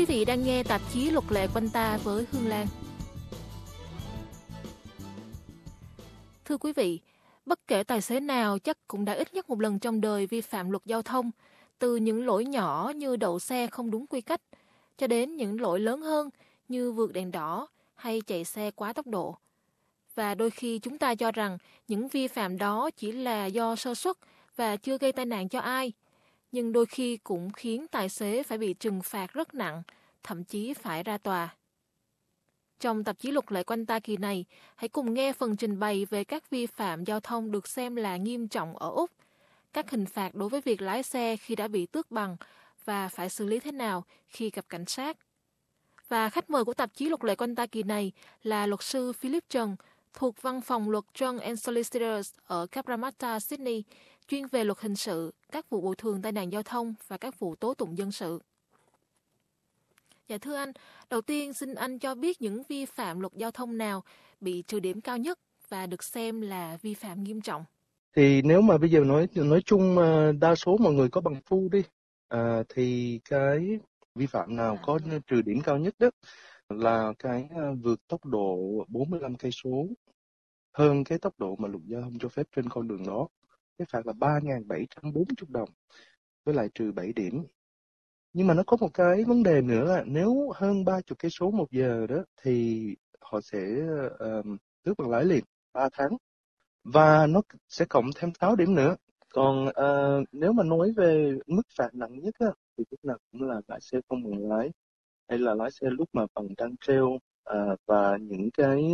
Quý vị đang nghe tạp chí Luật lệ quanh ta với Hương Lan. Thưa quý vị, bất kể tài xế nào chắc cũng đã ít nhất một lần trong đời vi phạm luật giao thông, từ những lỗi nhỏ như đậu xe không đúng quy cách, cho đến những lỗi lớn hơn như vượt đèn đỏ hay chạy xe quá tốc độ. Và đôi khi chúng ta cho rằng những vi phạm đó chỉ là do sơ suất và chưa gây tai nạn cho ai, nhưng đôi khi cũng khiến tài xế phải bị trừng phạt rất nặng, thậm chí phải ra tòa. Trong tạp chí Luật lệ quanh ta kỳ này, hãy cùng nghe phần trình bày về các vi phạm giao thông được xem là nghiêm trọng ở Úc, các hình phạt đối với việc lái xe khi đã bị tước bằng và phải xử lý thế nào khi gặp cảnh sát. Và khách mời của tạp chí Luật lệ quanh ta kỳ này là luật sư Philip Trần thuộc văn phòng luật John & Solicitors ở Cabramatta, Sydney, chuyên về luật hình sự, các vụ bồi thường tai nạn giao thông và các vụ tố tụng dân sự. Dạ thưa anh, đầu tiên xin anh cho biết những vi phạm luật giao thông nào bị trừ điểm cao nhất và được xem là vi phạm nghiêm trọng. Thì nếu mà bây giờ nói chung đa số mọi người có bằng phu đi, thì cái vi phạm nào có trừ điểm cao nhất đó là cái vượt tốc độ 45 cây số hơn cái tốc độ mà luật giao thông cho phép trên con đường đó. Cái phạt là 3.740 đồng với lại trừ 7 điểm. Nhưng mà nó có một cái vấn đề nữa là nếu hơn 30 cây số một giờ đó thì họ sẽ tước bằng lái liền 3 tháng. Và nó sẽ cộng thêm 6 điểm nữa. Còn nếu mà nói về mức phạt nặng nhất á, thì lúc nào cũng là lái xe không bằng lái hay là lái xe lúc mà bằng trăng treo và những cái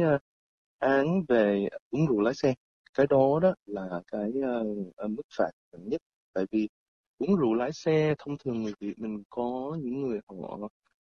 án về uống rượu lái xe. Cái đó đó là cái mức phạt nặng nhất. Tại vì uống rượu lái xe thông thường người Việt mình có những người họ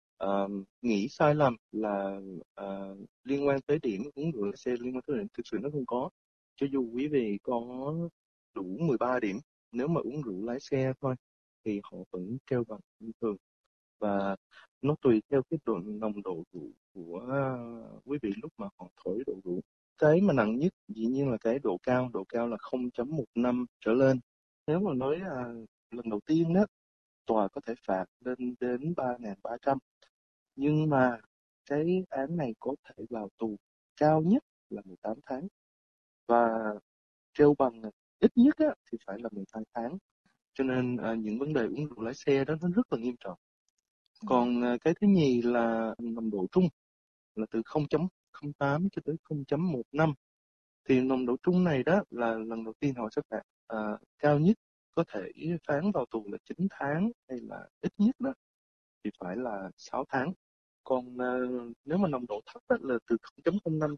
nghĩ sai lầm là liên quan tới điểm uống rượu lái xe, liên quan tới điểm thực sự nó không có. Cho dù quý vị có đủ 13 điểm, nếu mà uống rượu lái xe thôi thì họ vẫn treo bằng bình thường. Và nó tùy theo cái nồng độ rượu của quý vị lúc mà họ thổi độ rượu. Cái mà nặng nhất dĩ nhiên là cái độ cao là 0.15 trở lên. Nếu mà nói lần đầu tiên đó, tòa có thể phạt lên đến 3.300. Nhưng mà cái án này có thể vào tù cao nhất là 18 tháng. Và treo bằng ít nhất á, thì phải là 12 tháng. Cho nên những vấn đề uống rượu lái xe đó nó rất là nghiêm trọng. Còn cái thứ nhì là nồng độ trung là từ 0.08 cho tới 0.15. Thì nồng độ trung này đó là lần đầu tiên họ sẽ phạt cao nhất có thể phán vào tù là 9 tháng hay là ít nhất đó thì phải là 6 tháng. Còn nếu mà nồng độ thấp đó, là từ 0.05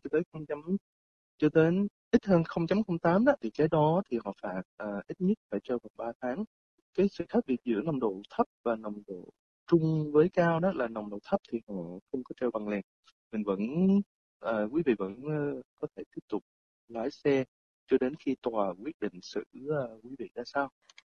cho đến ít hơn 0.08 đó thì cái đó thì họ phạt ít nhất phải treo vào 3 tháng. Cái sự khác biệt giữa nồng độ thấp và nồng độ trung với cao đó là nồng độ thấp thì họ không có treo bằng lèn. Mình vẫn quý vị vẫn có thể tiếp tục lái xe cho đến khi tòa quyết định xử quý vị ra sao.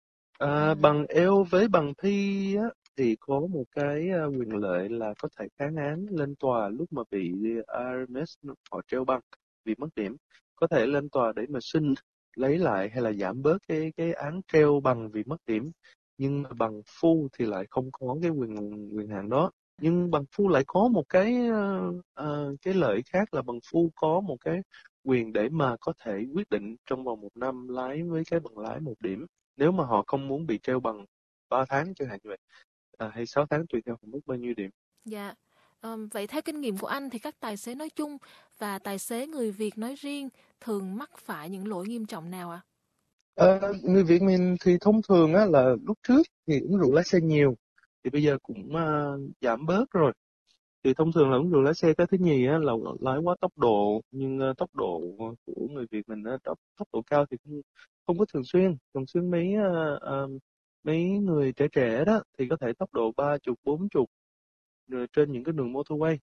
Bằng Eo với bằng thi á, thì có một cái quyền lợi là có thể kháng án lên tòa lúc mà bị RMS họ treo bằng vì mất điểm, có thể lên tòa để mà xin lấy lại hay là giảm bớt cái án treo bằng vì mất điểm. Nhưng mà bằng phu thì lại không có cái quyền hạn đó. Nhưng bằng phu lại có một cái lợi khác là bằng phu có một cái quyền để mà có thể quyết định trong vòng 1 năm lái với cái bằng lái 1 điểm. Nếu mà họ không muốn bị treo bằng 3 tháng chẳng hạn như vậy, hay 6 tháng tùy theo họ mất bao nhiêu điểm. Dạ, vậy theo kinh nghiệm của anh thì các tài xế nói chung và tài xế người Việt nói riêng thường mắc phải những lỗi nghiêm trọng nào ạ? Người Việt mình thì thông thường á, là lúc trước thì uống rượu lái xe nhiều, thì bây giờ cũng giảm bớt rồi. Thì thông thường là uống rượu lái xe. Cái thứ nhì á, là lái quá tốc độ, nhưng tốc độ của người Việt mình á, tốc độ cao thì không có thường xuyên. Mấy người trẻ trẻ đó thì có thể tốc độ 30, 40 rồi trên những cái đường motorway.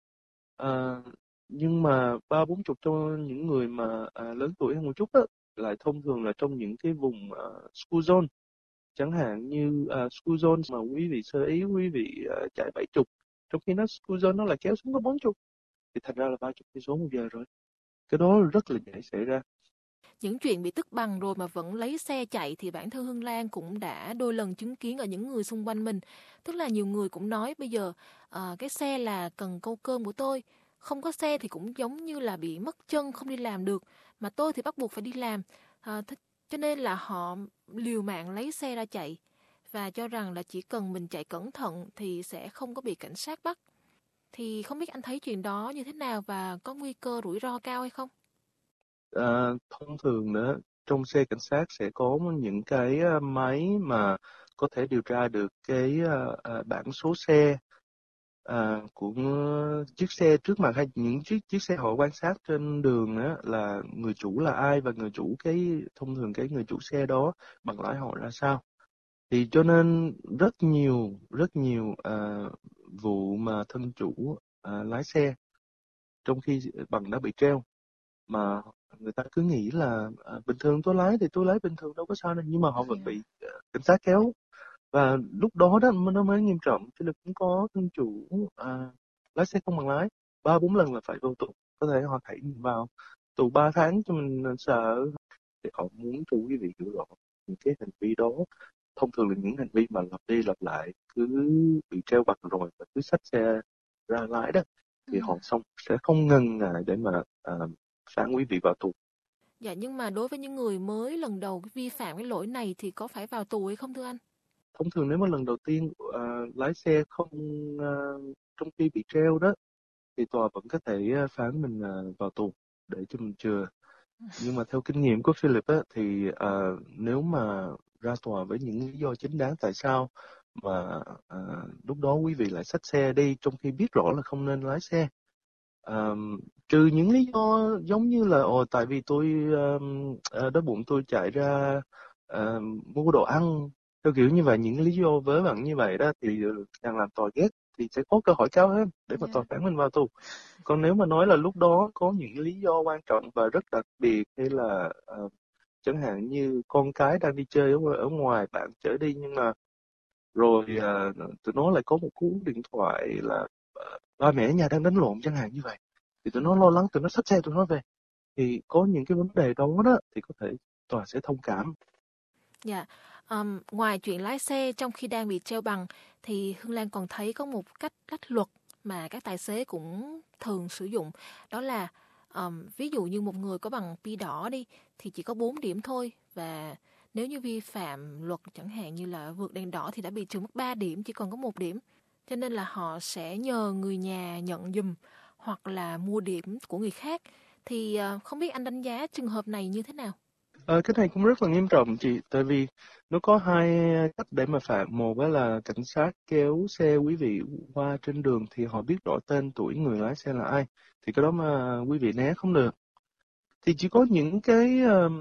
Nhưng mà 30, 40 cho những người mà lớn tuổi hơn một chút đó, lại thông thường là trong những cái vùng school zone, chẳng hạn như school zone mà quý vị sơ ý quý vị chạy 70, trong khi nó school zone nó lại kéo xuống có 40, thì thành ra là 30 cây số một giờ rồi. Cái đó rất là dễ xảy ra. Những chuyện bị tức bằng rồi mà vẫn lấy xe chạy thì bản thân Hương Lan cũng đã đôi lần chứng kiến ở những người xung quanh mình. Tức là nhiều người cũng nói bây giờ cái xe là cần câu cơm của tôi. Không có xe thì cũng giống như là bị mất chân không đi làm được. Mà tôi thì bắt buộc phải đi làm. Cho nên là họ liều mạng lấy xe ra chạy. Và cho rằng là chỉ cần mình chạy cẩn thận thì sẽ không có bị cảnh sát bắt. Thì không biết anh thấy chuyện đó như thế nào và có nguy cơ rủi ro cao hay không? Thông thường đó, trong xe cảnh sát sẽ có những cái máy mà có thể điều tra được cái bảng số xe của chiếc xe trước mặt, hay những chiếc xe họ quan sát trên đường á, là người chủ là ai, và người chủ thông thường cái người chủ xe đó bằng lái họ ra sao. Thì cho nên rất nhiều vụ mà thân chủ lái xe trong khi bằng đã bị treo, mà người ta cứ nghĩ là bình thường tôi lái thì tôi lái bình thường đâu có sao đâu, nhưng mà họ vẫn bị cảnh sát kéo, và lúc đó đó nó mới nghiêm trọng. Chứ cũng có thân chủ lái xe không bằng lái 3-4 lần là phải vô tù, có thể họ thảy mình vào tù 3 tháng cho mình sợ. Thì họ muốn cho quý vị hiểu rõ những cái hành vi đó thông thường là những hành vi mà lặp đi lặp lại, cứ bị treo bằng rồi và cứ xách xe ra lái đó, thì họ sẽ không ngần ngại để mà phán quý vị vào tù. Dạ, nhưng mà đối với những người mới lần đầu vi phạm cái lỗi này thì có phải vào tù hay không thưa anh? Thông thường nếu mà lần đầu tiên lái xe không trong khi bị treo đó, thì tòa vẫn có thể phán mình vào tù để cho mình chừa. Nhưng mà theo kinh nghiệm của Philip á, thì nếu mà ra tòa với những lý do chính đáng tại sao mà lúc đó quý vị lại xách xe đi trong khi biết rõ là không nên lái xe. À, trừ những lý do giống như là tại vì tôi đói bụng tôi chạy ra mua đồ ăn, theo kiểu như vậy, những lý do vớ vẩn như vậy đó thì càng làm tòa ghét, thì sẽ có cơ hội cao hơn để mà tòa phán mình vào tù. Còn nếu mà nói là lúc đó có những lý do quan trọng và rất đặc biệt, hay là chẳng hạn như con cái đang đi chơi ở ngoài bạn chở đi, nhưng mà rồi tụi nó lại có một cú điện thoại là ba mẹ ở nhà đang đánh lộn chẳng hạn như vậy, thì tụi nó lo lắng, tụi nó xách xe tụi nó về, thì có những cái vấn đề đó đó thì có thể tòa sẽ thông cảm. Dạ, ngoài chuyện lái xe trong khi đang bị treo bằng thì Hương Lan còn thấy có một cách lách luật mà các tài xế cũng thường sử dụng. Đó là ví dụ như một người có bằng Pi đỏ đi thì chỉ có 4 điểm thôi, và nếu như vi phạm luật chẳng hạn như là vượt đèn đỏ thì đã bị trừ mất 3 điểm, chỉ còn có 1 điểm. Cho nên là họ sẽ nhờ người nhà nhận giùm hoặc là mua điểm của người khác. Thì không biết anh đánh giá trường hợp này như thế nào? Cái này cũng rất là nghiêm trọng chị, tại vì nó có hai cách để mà phạt. Một đó là cảnh sát kéo xe quý vị qua trên đường thì họ biết rõ tên tuổi người lái xe là ai, thì cái đó mà quý vị né không được. Thì chỉ có những cái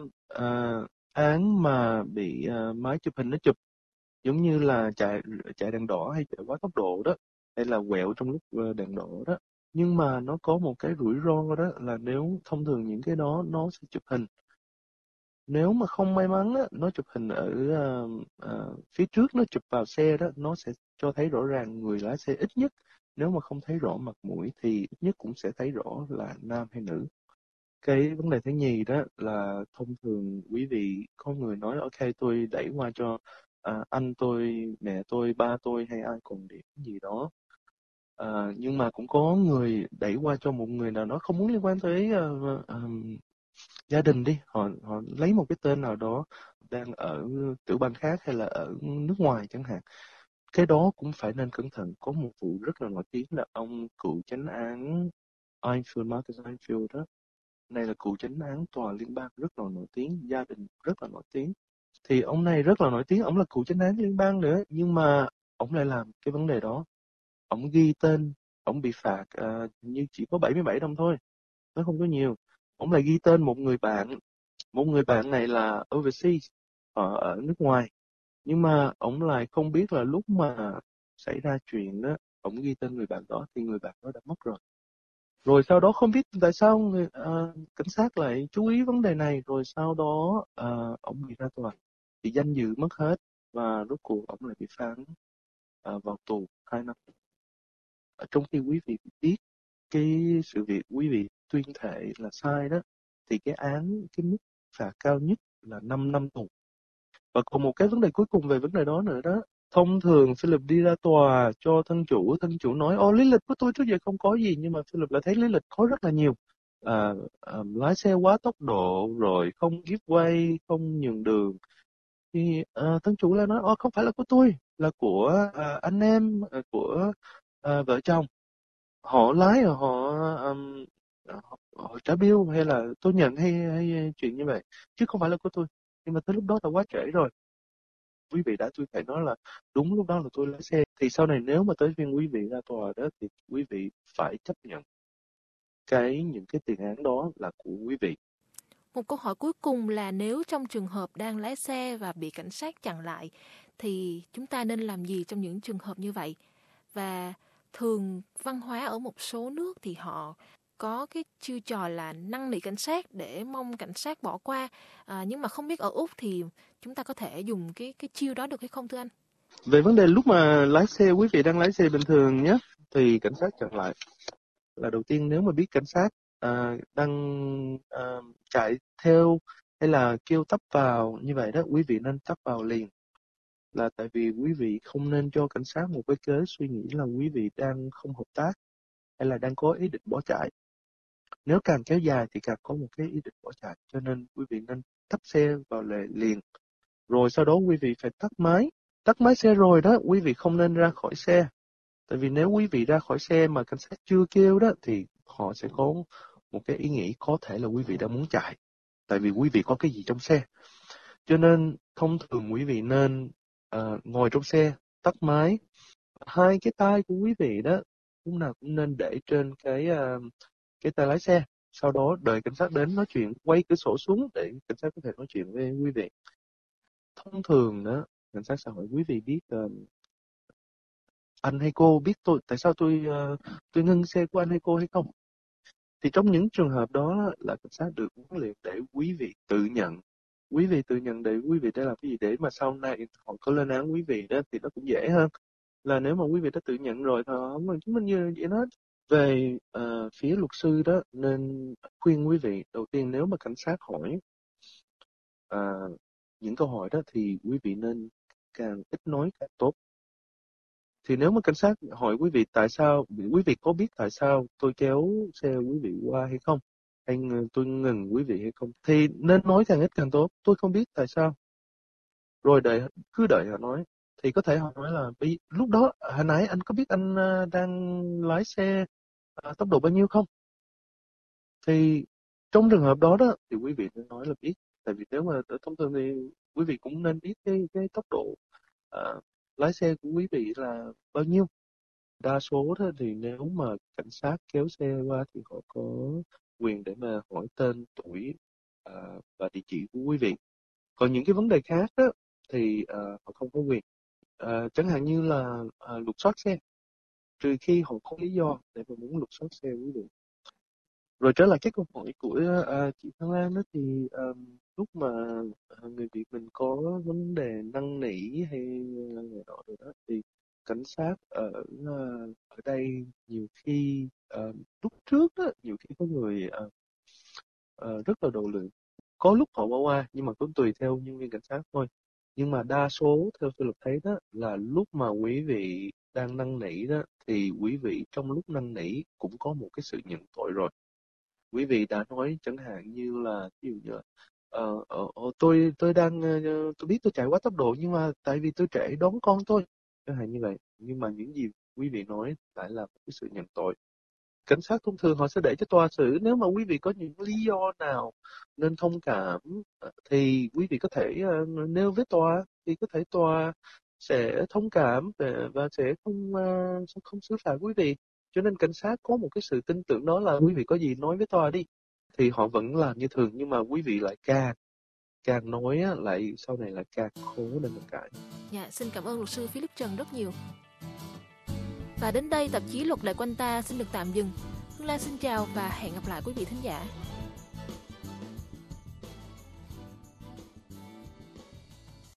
án mà bị máy chụp hình nó chụp, giống như là chạy chạy đèn đỏ hay chạy quá tốc độ đó, hay là quẹo trong lúc đèn đỏ đó. Nhưng mà nó có một cái rủi ro đó là nếu thông thường những cái đó nó sẽ chụp hình, nếu mà không may mắn á, nó chụp hình ở phía trước, nó chụp vào xe đó, nó sẽ cho thấy rõ ràng người lái xe ít nhất. Nếu mà không thấy rõ mặt mũi thì ít nhất cũng sẽ thấy rõ là nam hay nữ. Cái vấn đề thứ nhì đó là thông thường quý vị có người nói ok tôi đẩy qua cho anh tôi, mẹ tôi, ba tôi hay ai còn điểm gì đó. Nhưng mà cũng có người đẩy qua cho một người nào đó không muốn liên quan tới gia đình đi, họ lấy một cái tên nào đó đang ở tiểu bang khác hay là ở nước ngoài chẳng hạn. Cái đó cũng phải nên cẩn thận. Có một vụ rất là nổi tiếng là ông cựu chánh án Einfield, Marcus Einfield đó. Này là cựu chánh án tòa liên bang rất là nổi tiếng, gia đình rất là nổi tiếng. Thì ông này rất là nổi tiếng, ông là cựu chánh án liên bang nữa, nhưng mà ông lại làm cái vấn đề đó. Ông ghi tên, ông bị phạt như chỉ có 77 đồng thôi, nó không có nhiều. Ông lại ghi tên một người bạn này là overseas, ở nước ngoài, nhưng mà ông lại không biết là lúc mà xảy ra chuyện đó, ông ghi tên người bạn đó thì người bạn đó đã mất rồi. Rồi sau đó không biết tại sao cảnh sát lại chú ý vấn đề này, rồi sau đó ông bị ra tòa thì danh dự mất hết, và rốt cuộc ông lại bị phán vào tù 2 năm. Trong khi quý vị biết cái sự việc quý vị tuyên thệ là sai đó, thì cái mức phạt cao nhất là 5 năm tù. Và còn một cái vấn đề cuối cùng về vấn đề đó nữa đó. Thông thường Philip đi ra tòa cho thân chủ nói lý lịch của tôi trước giờ không có gì, nhưng mà Philip lại thấy lý lịch có rất là nhiều. Lái xe quá tốc độ, rồi không give way, không nhường đường. Thì thân chủ lại nói không phải là của tôi, là của anh em, của vợ chồng. Họ lái rồi họ trả bill, hay là tôi nhận, hay chuyện như vậy, chứ không phải là của tôi. Nhưng mà tới lúc đó là quá trễ rồi. Quý vị đã tôi phải nói là đúng lúc đó là tôi lái xe. Thì sau này nếu mà tới phiên quý vị ra tòa đó, thì quý vị phải chấp nhận những cái tiền án đó là của quý vị. Một câu hỏi cuối cùng là nếu trong trường hợp đang lái xe và bị cảnh sát chặn lại, thì chúng ta nên làm gì trong những trường hợp như vậy? Và thường văn hóa ở một số nước thì họ có cái chiêu trò là năn nỉ cảnh sát để mong cảnh sát bỏ qua. Nhưng mà không biết ở Úc thì chúng ta có thể dùng cái chiêu đó được hay không thưa anh? Về vấn đề lúc mà lái xe, quý vị đang lái xe bình thường nhé, thì cảnh sát chặn lại là đầu tiên, nếu mà biết cảnh sát đang chạy theo hay là kêu tấp vào như vậy đó, quý vị nên tấp vào liền. Là tại vì quý vị không nên cho cảnh sát một cái cớ suy nghĩ là quý vị đang không hợp tác hay là đang có ý định bỏ chạy. Nếu càng kéo dài thì càng có một cái ý định bỏ chạy, cho nên quý vị nên tấp xe vào liền. Rồi sau đó quý vị phải tắt máy xe rồi đó, quý vị không nên ra khỏi xe. Tại vì nếu quý vị ra khỏi xe mà cảnh sát chưa kêu đó, thì họ sẽ có một cái ý nghĩ có thể là quý vị đang muốn chạy, tại vì quý vị có cái gì trong xe. Cho nên thông thường quý vị nên ngồi trong xe, tắt máy. Hai cái tay của quý vị đó lúc nào cũng nên để trên cái tay lái xe. Sau đó đợi cảnh sát đến nói chuyện, quay cửa sổ xuống để cảnh sát có thể nói chuyện với quý vị. Thông thường đó, cảnh sát sẽ hỏi quý vị biết anh hay cô biết tại sao tôi ngưng xe của anh hay cô hay không. Thì trong những trường hợp đó là cảnh sát được huấn luyện để quý vị tự nhận. Quý vị tự nhận để quý vị đã làm cái gì, để mà sau này họ có lên án quý vị đó thì nó cũng dễ hơn. Là nếu mà quý vị đã tự nhận rồi thì họ không cần chứng minh như vậy hết. Về phía luật sư đó, nên khuyên quý vị, đầu tiên nếu mà cảnh sát hỏi những câu hỏi đó thì quý vị nên càng ít nói càng tốt. Thì nếu mà cảnh sát hỏi quý vị tại sao, quý vị có biết tại sao tôi kéo xe quý vị qua hay không, hay tôi ngừng quý vị hay không, thì nên nói càng ít càng tốt. Tôi không biết tại sao. Rồi cứ đợi họ nói. Thì có thể họ nói là lúc đó hồi nãy anh có biết anh đang lái xe tốc độ bao nhiêu không? Thì trong trường hợp đó đó thì quý vị nên nói là biết. Tại vì nếu mà thông thường thì quý vị cũng nên biết cái tốc độ lái xe của quý vị là bao nhiêu. Đa số đó thì nếu mà cảnh sát kéo xe qua thì họ có quyền để mà hỏi tên, tuổi và địa chỉ của quý vị. Còn những cái vấn đề khác đó thì họ không có quyền. Chẳng hạn như là lục soát xe, trừ khi họ có lý do để mà muốn lục soát xe quý vị. Rồi trở lại cái câu hỏi của chị Thăng Lan đó, thì lúc mà người Việt mình có vấn đề năn nỉ hay người đó rồi đó, thì cảnh sát ở đây nhiều khi lúc trước đó, nhiều khi có người rất là độ lượng. Có lúc họ bỏ qua, nhưng mà cũng tùy theo nhân viên cảnh sát thôi. Nhưng mà đa số theo tôi thấy đó là lúc mà quý vị đang năn nỉ đó, thì quý vị trong lúc năn nỉ cũng có một cái sự nhận tội rồi. Quý vị đã nói chẳng hạn như là ví dụ như tôi đang tôi biết tôi chạy quá tốc độ, nhưng mà tại vì tôi trễ đón con tôi, chẳng hạn như vậy. Nhưng mà những gì quý vị nói lại là một cái sự nhận tội. Cảnh sát thông thường họ sẽ để cho tòa xử. Nếu mà quý vị có những lý do nào nên thông cảm thì quý vị có thể nêu với tòa, thì có thể tòa sẽ thông cảm và sẽ không xử phạt quý vị. Cho nên cảnh sát có một cái sự tin tưởng đó là quý vị có gì nói với tòa đi, thì họ vẫn làm như thường. Nhưng mà quý vị lại càng nói lại sau này là càng khó để mà cãi. Dạ, xin cảm ơn luật sư Philip Trần rất nhiều. Và đến đây tạp chí Luật Lệ Quanh Ta xin được tạm dừng. Hương Lan xin chào và hẹn gặp lại quý vị thính giả.